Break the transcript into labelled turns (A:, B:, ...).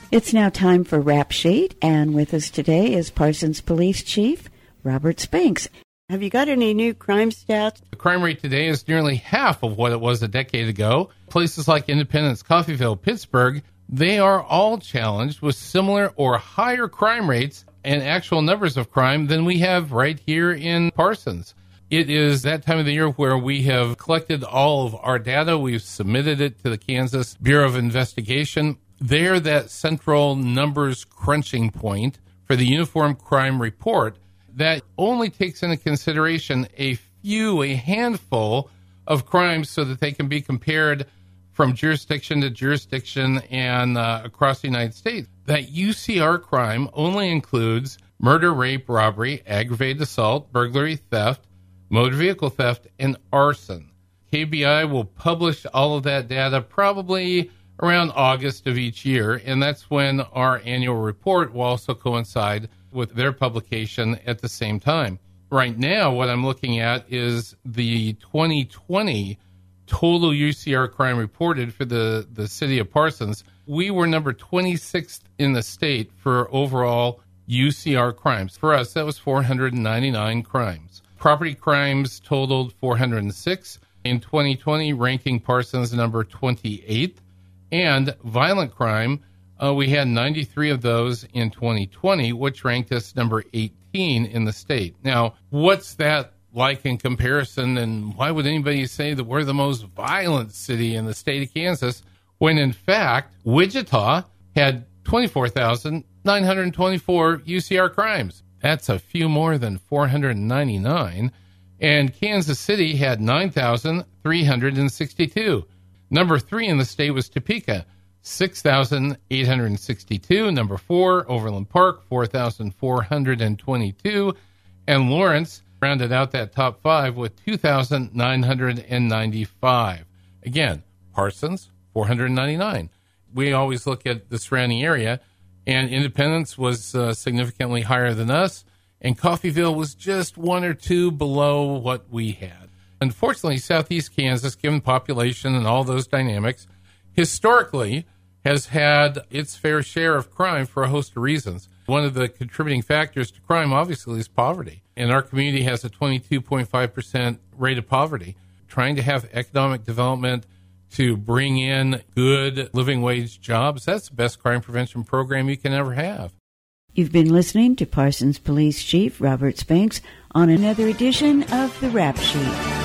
A: It's now time for Rap Sheet, and with us today is Parsons Police Chief Robert Spinks. Have you got any new crime stats?
B: The crime rate today is nearly half of what it was a decade ago. Places like Independence, Coffeyville, Pittsburgh, they are all challenged with similar or higher crime rates and actual numbers of crime than we have right here in Parsons. It is that time of the year where we have collected all of our data. We've submitted it to the Kansas Bureau of Investigation. They're that central numbers crunching point for the Uniform Crime Report that only takes into consideration a handful of crimes so that they can be compared from jurisdiction to jurisdiction and across the United States. That UCR crime only includes murder, rape, robbery, aggravated assault, burglary, theft, motor vehicle theft, and arson. KBI will publish all of that data probably around August of each year, and that's when our annual report will also coincide with their publication at the same time. Right now, what I'm looking at is the 2020 total UCR crime reported for the city of Parsons. We were number 26th in the state for overall UCR crimes. For us, that was 499 crimes. Property crimes totaled 406 in 2020, ranking Parsons number 28th. And violent crime, we had 93 of those in 2020, which ranked us number 18 in the state. Now, what's that like in comparison, and why would anybody say that we're the most violent city in the state of Kansas when, in fact, Wichita had 24,924 UCR crimes? That's a few more than 499. And Kansas City had 9,362. Number 3 in the state was Topeka, 6,862. Number 4, Overland Park, 4,422. And Lawrence rounded out that top 5 with 2,995. Again, Parsons, 499. We always look at the surrounding area, and Independence was significantly higher than us, and Coffeyville was just 1 or 2 below what we had. Unfortunately, Southeast Kansas, given population and all those dynamics, historically has had its fair share of crime for a host of reasons. One of the contributing factors to crime, obviously, is poverty. And our community has a 22.5% rate of poverty. Trying to have economic development to bring in good living wage jobs, that's the best crime prevention program you can ever have.
A: You've been listening to Parsons Police Chief Robert Spinks on another edition of the Rap Sheet.